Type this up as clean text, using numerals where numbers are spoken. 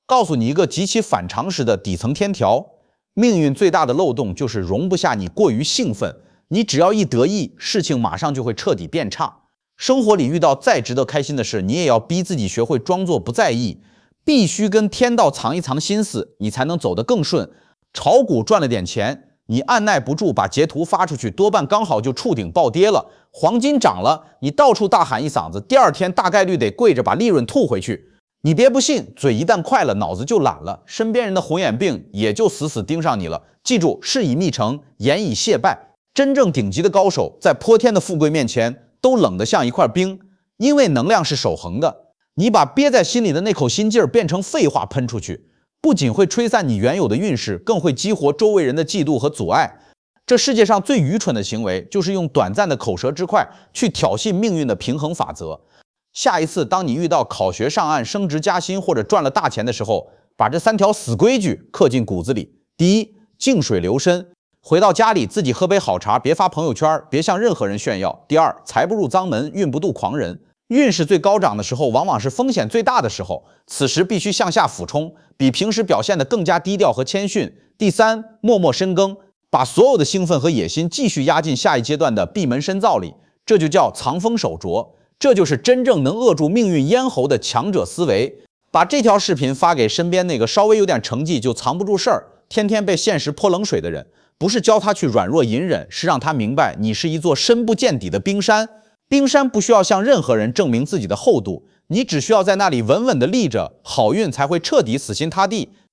告诉你一个极其反常识的底层天条：命运最大的漏洞就是容不下你过于兴奋。你只要一得意，事情马上就会彻底变差。生活里遇到再值得开心的事，你也要逼自己学会装作不在意，必须跟天道藏一藏心思，你才能走得更顺。炒股赚了点钱，你按耐不住把截图发出去，多半刚好就触顶暴跌了。黄金涨了，你到处大喊一嗓子，第二天大概率得跪着把利润吐回去。你别不信，嘴一旦快了，脑子就懒了，身边人的红眼病也就死死盯上你了。记住，事已密成，言已谢败。真正顶级的高手在泼天的富贵面前都冷得像一块冰，因为能量是守恒的。你把憋在心里的那口心劲儿变成废话喷出去，不仅会吹散你原有的运势，更会激活周围人的嫉妒和阻碍。这世界上最愚蠢的行为，就是用短暂的口舌之快去挑衅命运的平衡法则。下一次当你遇到考学上岸、升职加薪或者赚了大钱的时候，把这3条死规矩刻进骨子里。第一，静水流深，回到家里自己喝杯好茶，别发朋友圈，别向任何人炫耀。第二，财不入脏门，运不渡狂人。运势最高涨的时候，往往是风险最大的时候，此时必须向下俯冲，比平时表现得更加低调和谦逊。第三，默默深耕，把所有的兴奋和野心继续压进下一阶段的闭门深造里，这就叫藏锋守拙，这就是真正能扼住命运咽喉的强者思维。把这条视频发给身边那个稍微有点成绩就藏不住事儿，天天被现实泼冷水的人，不是教他去软弱隐忍，是让他明白你是一座深不见底的冰山。冰山不需要向任何人证明自己的厚度，你只需要在那里稳稳地立着，好运才会彻底死心塌地。